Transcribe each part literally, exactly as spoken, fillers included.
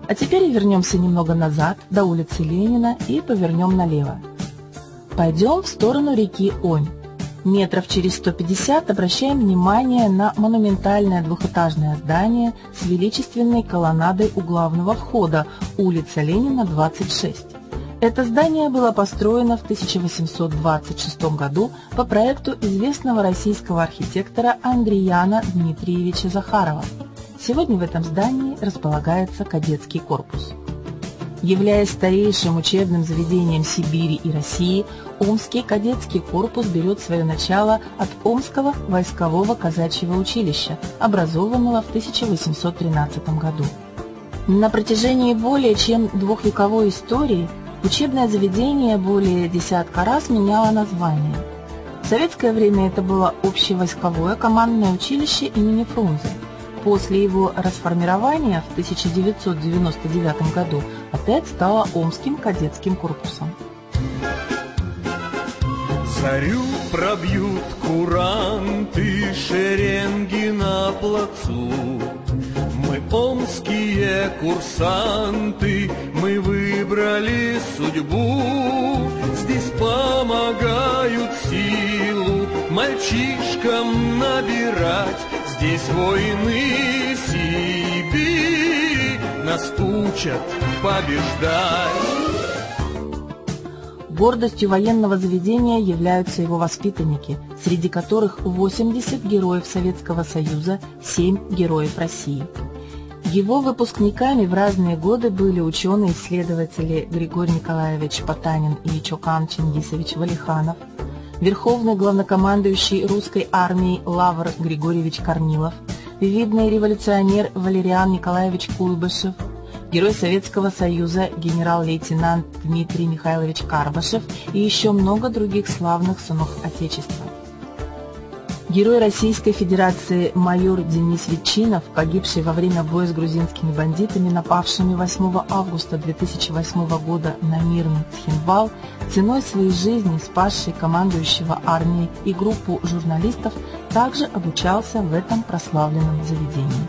А теперь вернемся немного назад, до улицы Ленина, и повернем налево. Пойдем в сторону реки Онь. Метров через сто пятьдесят обращаем внимание на монументальное двухэтажное здание с величественной колоннадой у главного входа, улица Ленина, двадцать шесть. Это здание было построено в тысяча восемьсот двадцать шестом году по проекту известного российского архитектора Андрияна Дмитриевича Захарова. Сегодня в этом здании располагается кадетский корпус. Являясь старейшим учебным заведением Сибири и России, Омский кадетский корпус берет свое начало от Омского войскового казачьего училища, образованного в тысяча восемьсот тринадцатом году. На протяжении более чем двухвековой истории учебное заведение более десятка раз меняло название. В советское время это было общевойсковое командное училище имени Фрунзе. После его расформирования в тысяча девятьсот девяносто девятом году опять стало Омским кадетским корпусом. Зарю пробьют куранты, шеренги на плацу. Мы омские курсанты, мы выбрали судьбу. Здесь помогают силу мальчишкам набирать. Здесь воины Сибири нас учат побеждать. Гордостью военного заведения являются его воспитанники, среди которых восемьдесят героев Советского Союза, семь героев России. Его выпускниками в разные годы были ученые-исследователи Григорий Николаевич Потанин и Чокан Чингисович Валиханов, верховный главнокомандующий русской армией Лавр Григорьевич Корнилов, видный революционер Валериан Николаевич Куйбышев, герой Советского Союза генерал-лейтенант Дмитрий Михайлович Карбашев и еще много других славных сынов Отечества. Герой Российской Федерации майор Денис Ветчинов, погибший во время боя с грузинскими бандитами, напавшими восьмого августа две тысячи восьмого года на мирный Цхинвал, ценой своей жизни спасший командующего армией и группу журналистов, также обучался в этом прославленном заведении.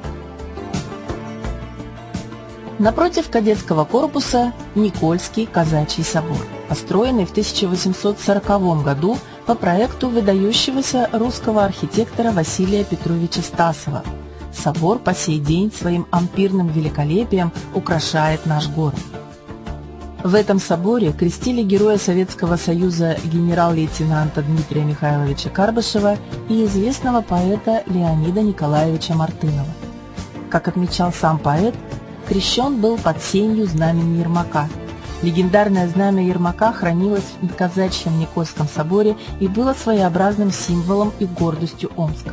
Напротив кадетского корпуса Никольский казачий собор, построенный в тысяча восемьсот сороковом году по проекту выдающегося русского архитектора Василия Петровича Стасова. Собор по сей день своим ампирным великолепием украшает наш город. В этом соборе крестили героя Советского Союза генерал-лейтенанта Дмитрия Михайловича Карбашева и известного поэта Леонида Николаевича Мартынова. Как отмечал сам поэт, крещен был под сенью знамени Ермака. Легендарное знамя Ермака хранилось в казачьем Никольском соборе и было своеобразным символом и гордостью Омска.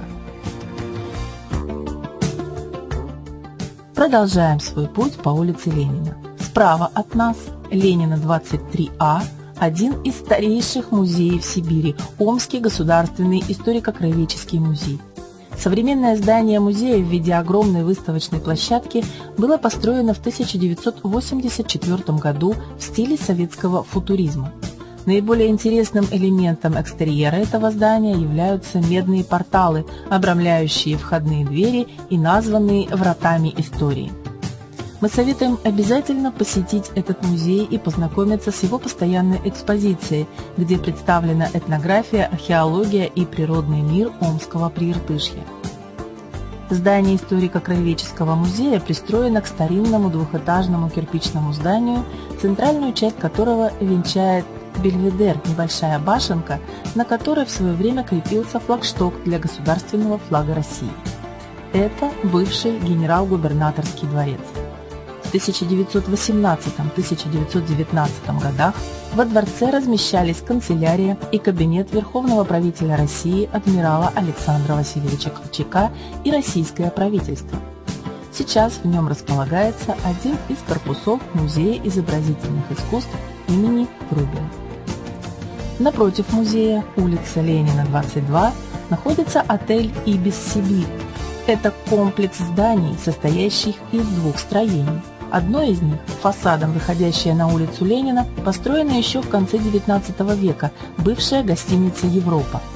Продолжаем свой путь по улице Ленина. Справа от нас Ленина двадцать три А, один из старейших музеев Сибири, Омский государственный историко-краеведческий музей. Современное здание музея в виде огромной выставочной площадки было построено в тысяча девятьсот восемьдесят четвёртом году в стиле советского футуризма. Наиболее интересным элементом экстерьера этого здания являются медные порталы, обрамляющие входные двери и названные вратами истории. Мы советуем обязательно посетить этот музей и познакомиться с его постоянной экспозицией, где представлена этнография, археология и природный мир Омского прииртышья. Здание историко-краеведческого музея пристроено к старинному двухэтажному кирпичному зданию, центральную часть которого венчает бельведер, небольшая башенка, на которой в свое время крепился флагшток для государственного флага России. Это бывший генерал-губернаторский дворец. В тысяча девятьсот восемнадцатом — тысяча девятьсот девятнадцатом годах во дворце размещались канцелярия и кабинет верховного правителя России адмирала Александра Васильевича Колчака и российское правительство. Сейчас в нем располагается один из корпусов Музея изобразительных искусств имени Врубеля. Напротив музея, улица Ленина, двадцать два, находится отель «Ибис Сибирь». Это комплекс зданий, состоящих из двух строений. Одно из них, фасадом выходящее на улицу Ленина, построено еще в конце девятнадцатого века, бывшая гостиница «Европа».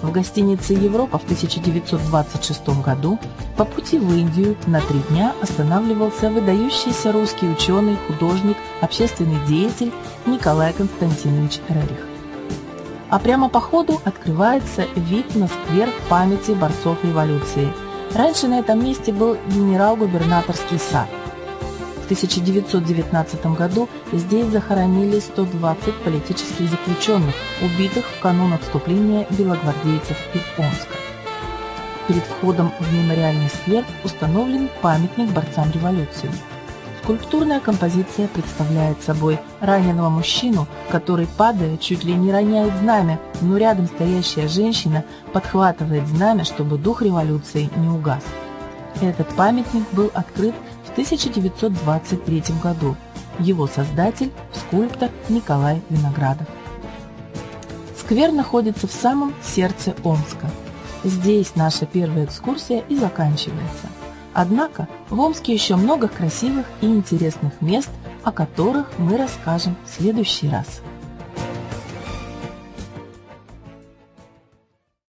В гостинице «Европа» в тысяча девятьсот двадцать шестом году по пути в Индию на три дня останавливался выдающийся русский ученый, художник, общественный деятель Николай Константинович Рерих. А прямо по ходу открывается вид на сквер памяти борцов революции. Раньше на этом месте был генерал-губернаторский сад. В тысяча девятьсот девятнадцатом году здесь захоронили сто двадцать политических заключенных, убитых в канун отступления белогвардейцев из Омска. Перед входом в мемориальный сквер установлен памятник борцам революции. Скульптурная композиция представляет собой раненого мужчину, который, падая, чуть ли не роняет знамя, но рядом стоящая женщина подхватывает знамя, чтобы дух революции не угас. Этот памятник был открыт в тысяча девятьсот двадцать третьем году. Его создатель – скульптор Николай Виноградов. Сквер находится в самом сердце Омска. Здесь наша первая экскурсия и заканчивается. Однако в Омске еще много красивых и интересных мест, о которых мы расскажем в следующий раз.